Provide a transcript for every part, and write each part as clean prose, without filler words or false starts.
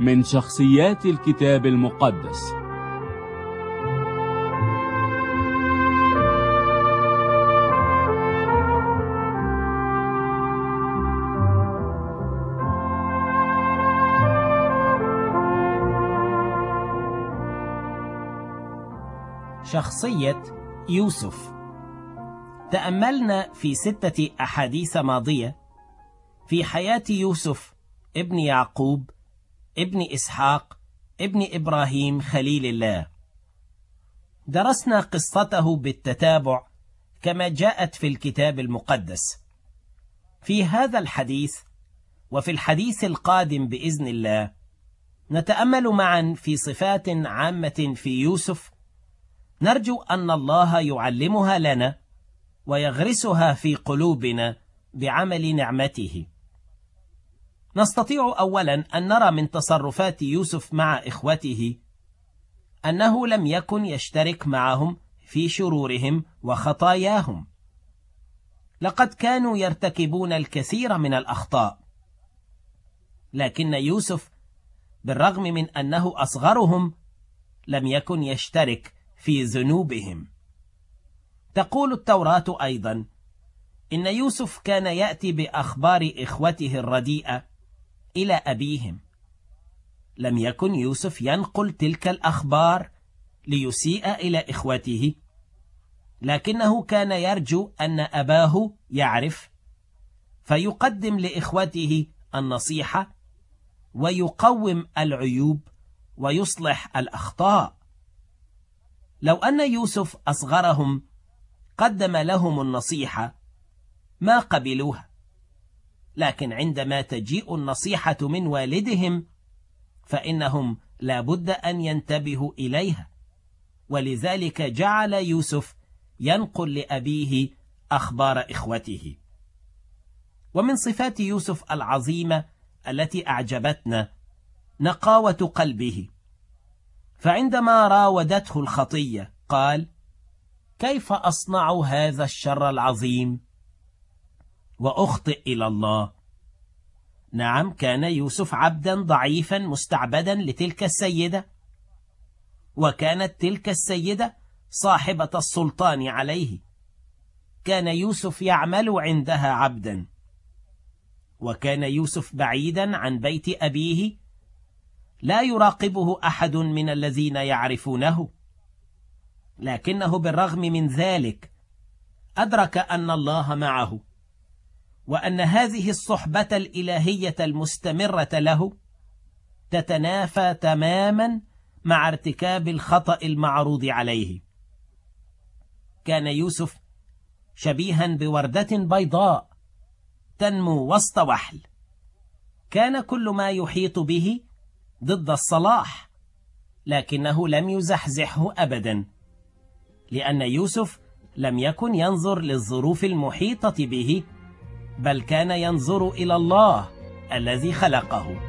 من شخصيات الكتاب المقدس. شخصية يوسف. تأملنا في 6 أحاديث ماضية في حياة يوسف ابن يعقوب ابن إسحاق ابن إبراهيم خليل الله. درسنا قصته بالتتابع كما جاءت في الكتاب المقدس. في هذا الحديث وفي الحديث القادم بإذن الله نتأمل معا في صفات عامة في يوسف، نرجو أن الله يعلمها لنا ويغرسها في قلوبنا بعمل نعمته. نستطيع أولا أن نرى من تصرفات يوسف مع إخوته أنه لم يكن يشترك معهم في شرورهم وخطاياهم. لقد كانوا يرتكبون الكثير من الأخطاء، لكن يوسف بالرغم من أنه أصغرهم لم يكن يشترك في ذنوبهم. تقول التوراة أيضا إن يوسف كان يأتي بأخبار إخوته الرديئة إلى أبيهم. لم يكن يوسف ينقل تلك الأخبار ليسيء إلى إخوته، لكنه كان يرجو أن أباه يعرف فيقدم لإخوته النصيحة ويقوم العيوب ويصلح الأخطاء. لو أن يوسف أصغرهم قدم لهم النصيحة ما قبلوها، لكن عندما تجيء النصيحة من والدهم فإنهم لا بد أن ينتبهوا إليها، ولذلك جعل يوسف ينقل لأبيه أخبار إخوته. ومن صفات يوسف العظيمة التي أعجبتنا نقاوة قلبه، فعندما راودته الخطية قال: كيف أصنع هذا الشر العظيم وأخطئ إلى الله؟ نعم، كان يوسف عبدا ضعيفا مستعبدا لتلك السيدة، وكانت تلك السيدة صاحبة السلطان عليه. كان يوسف يعمل عندها عبدا، وكان يوسف بعيدا عن بيت أبيه لا يراقبه أحد من الذين يعرفونه، لكنه بالرغم من ذلك أدرك أن الله معه، وأن هذه الصحبة الإلهية المستمرة له تتنافى تماما مع ارتكاب الخطأ المعروض عليه. كان يوسف شبيها بوردة بيضاء تنمو وسط وحل، كان كل ما يحيط به ضد الصلاح، لكنه لم يزحزحه أبدا، لأن يوسف لم يكن ينظر للظروف المحيطة به، بل كان ينظر إلى الله الذي خلقه.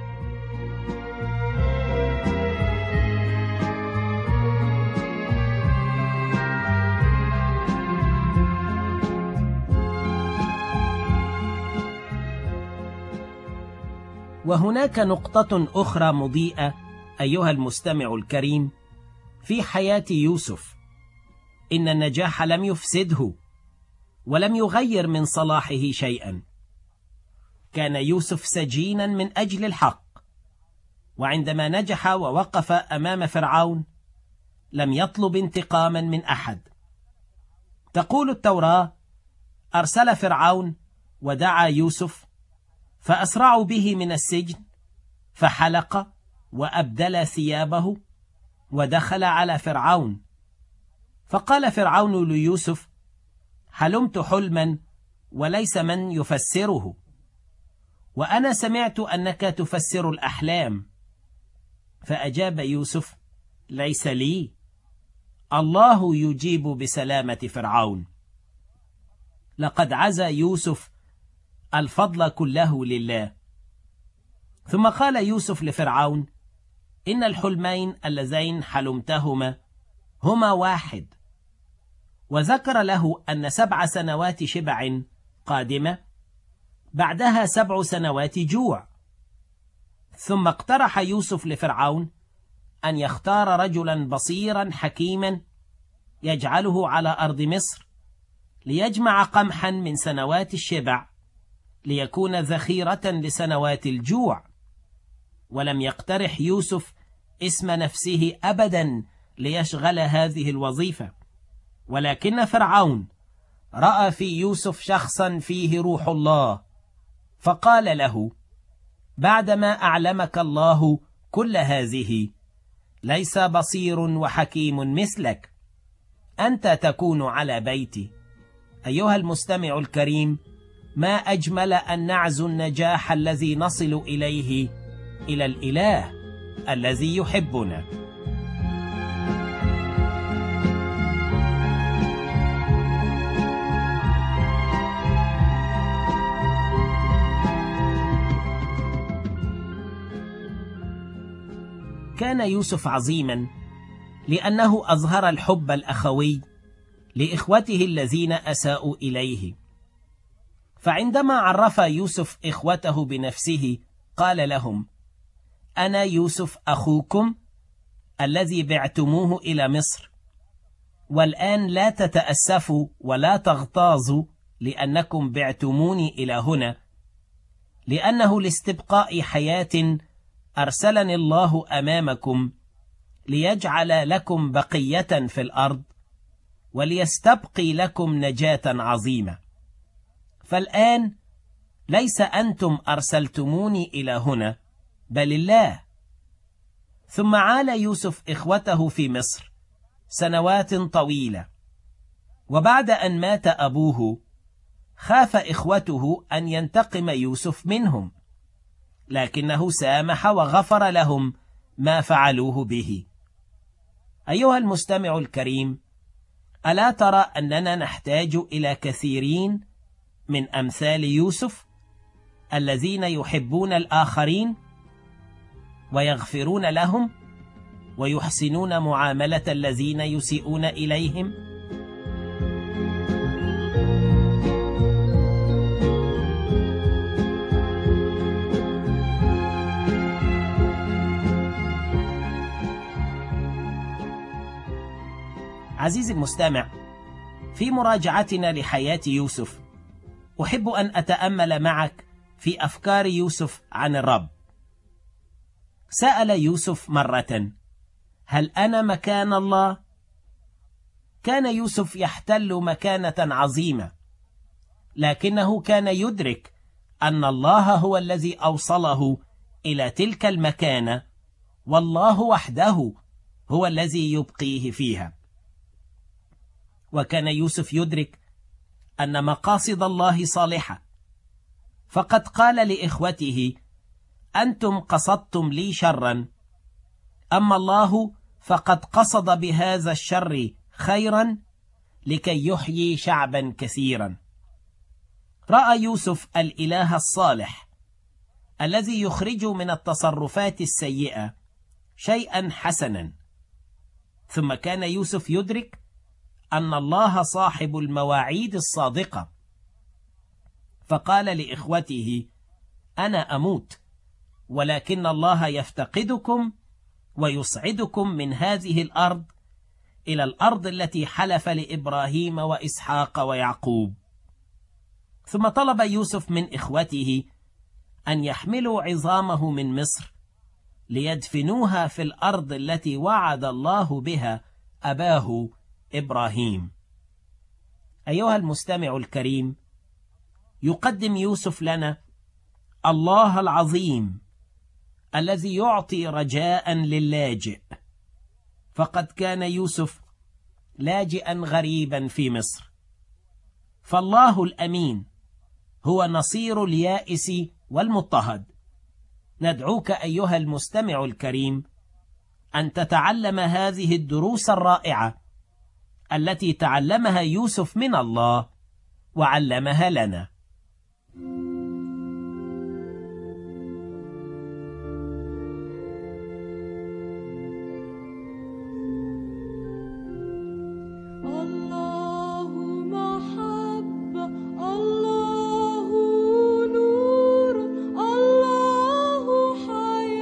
وهناك نقطة أخرى مضيئة أيها المستمع الكريم في حياة يوسف، إن النجاح لم يفسده ولم يغير من صلاحه شيئا. كان يوسف سجينا من أجل الحق، وعندما نجح ووقف أمام فرعون لم يطلب انتقاما من أحد. تقول التوراة: أرسل فرعون ودعا يوسف فأسرعوا به من السجن، فحلق وأبدل ثيابه ودخل على فرعون. فقال فرعون ليوسف: حلمت حلما وليس من يفسره، وأنا سمعت أنك تفسر الأحلام. فأجاب يوسف: ليس لي، الله يجيب بسلامة فرعون. لقد عزى يوسف الفضل كله لله. ثم قال يوسف لفرعون: إن الحلمين اللذين حلمتهما هما واحد. وذكر له أن 7 سنوات شبع قادمة، بعدها 7 سنوات جوع. ثم اقترح يوسف لفرعون أن يختار رجلا بصيرا حكيما يجعله على أرض مصر ليجمع قمحا من سنوات الشبع ليكون ذخيرة لسنوات الجوع. ولم يقترح يوسف اسم نفسه أبدا ليشغل هذه الوظيفة، ولكن فرعون رأى في يوسف شخصا فيه روح الله، فقال له: بعدما أعلمك الله كل هذه، ليس بصير وحكيم مثلك، أنت تكون على بيتي. أيها المستمع الكريم، ما أجمل أن نعزو النجاح الذي نصل إليه إلى الإله الذي يحبنا. كان يوسف عظيما لأنه أظهر الحب الأخوي لإخوته الذين أساءوا إليه. فعندما عرف يوسف إخوته بنفسه قال لهم: أنا يوسف أخوكم الذي بعتموه إلى مصر، والآن لا تتأسفوا ولا تغتاظوا لأنكم بعتموني إلى هنا، لأنه لاستبقاء حياة أرسلني الله أمامكم ليجعل لكم بقية في الأرض وليستبقي لكم نجاة عظيمة. فالآن ليس أنتم أرسلتموني إلى هنا بل الله. ثم عال يوسف إخوته في مصر سنوات طويلة، وبعد أن مات أبوه خاف إخوته أن ينتقم يوسف منهم، لكنه سامح وغفر لهم ما فعلوه به. أيها المستمع الكريم، ألا ترى أننا نحتاج إلى كثيرين من أمثال يوسف الذين يحبون الآخرين ويغفرون لهم ويحسنون معاملة الذين يسيئون إليهم؟ عزيزي المستمع، في مراجعتنا لحياة يوسف أحب أن أتأمل معك في أفكار يوسف عن الرب. سأل يوسف مرة: هل أنا مكان الله؟ كان يوسف يحتل مكانة عظيمة، لكنه كان يدرك أن الله هو الذي أوصله إلى تلك المكانة، والله وحده هو الذي يبقيه فيها. وكان يوسف يدرك أن مقاصد الله صالحة، فقد قال لإخوته: أنتم قصدتم لي شرا، أما الله فقد قصد بهذا الشر خيرا لكي يحيي شعبا كثيرا. رأى يوسف الإله الصالح الذي يخرج من التصرفات السيئة شيئا حسنا. ثم كان يوسف يدرك أن الله صاحب المواعيد الصادقة، فقال لإخوته: أنا أموت، ولكن الله يفتقدكم ويصعدكم من هذه الأرض إلى الأرض التي حلف لإبراهيم وإسحاق ويعقوب. ثم طلب يوسف من إخوته أن يحملوا عظامه من مصر ليدفنوها في الأرض التي وعد الله بها أباه إبراهيم. أيها المستمع الكريم، يقدم يوسف لنا الله العظيم الذي يعطي رجاء للاجئ، فقد كان يوسف لاجئا غريبا في مصر، فالله الأمين هو نصير اليائس والمضطهد. ندعوك أيها المستمع الكريم أن تتعلم هذه الدروس الرائعة التي تعلمها يوسف من الله وعلمها لنا. الله نور، الله حياة.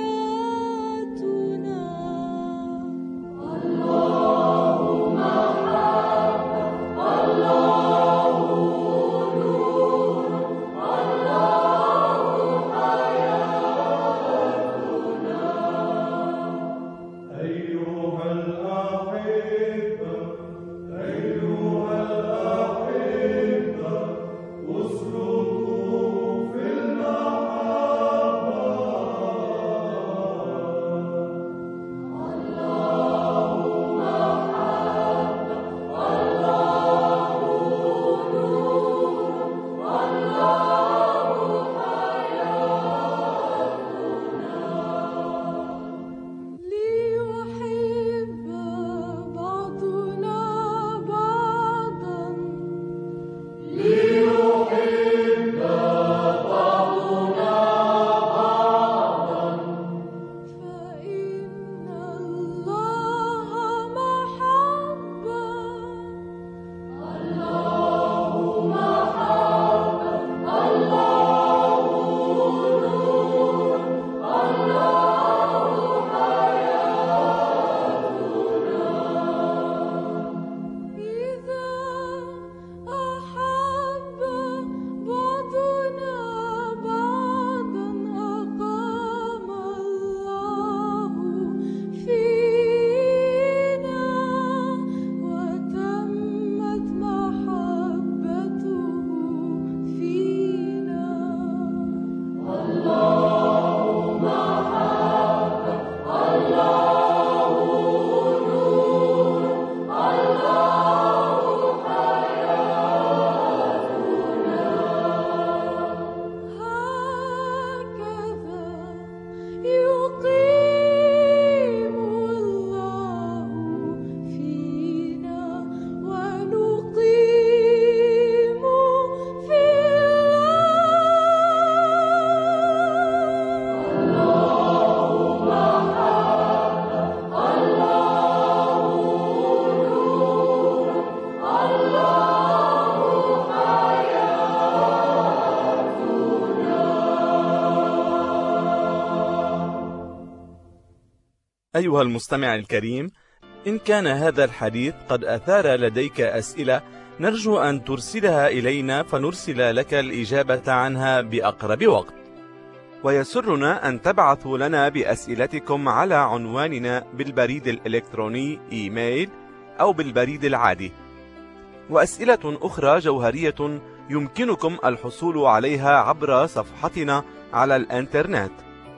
أيها المستمع الكريم، إن كان هذا الحديث قد أثار لديك أسئلة، نرجو أن ترسلها إلينا فنرسل لك الإجابة عنها بأقرب وقت. ويسرنا أن تبعثوا لنا بأسئلتكم على عنواننا بالبريد الإلكتروني إيميل أو بالبريد العادي. وأسئلة أخرى جوهرية يمكنكم الحصول عليها عبر صفحتنا على الإنترنت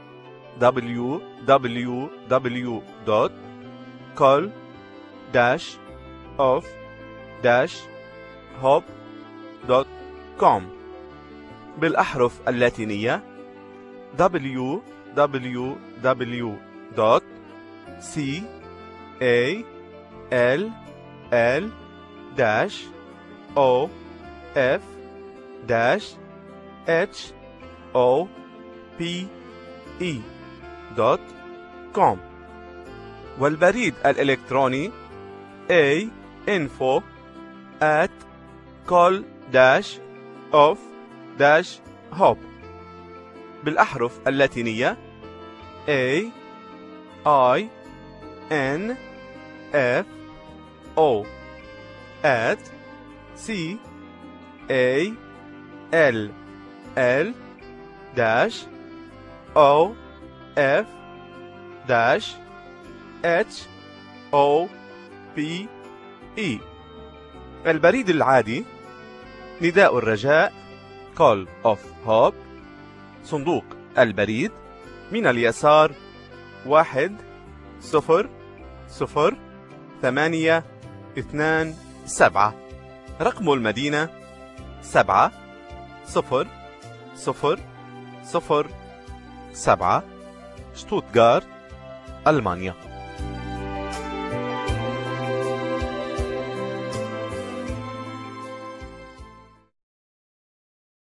www.call-off-hope.com بالأحرف اللاتينية www.call-off-hope.com والبريد الإلكتروني info@call-off-hope بالأحرف اللاتينية CALL-OFF-HOPE. البريد العادي نداء الرجاء Call of Hope، صندوق البريد من اليسار 1002827، رقم المدينة 70007، شتوتغارت، ألمانيا.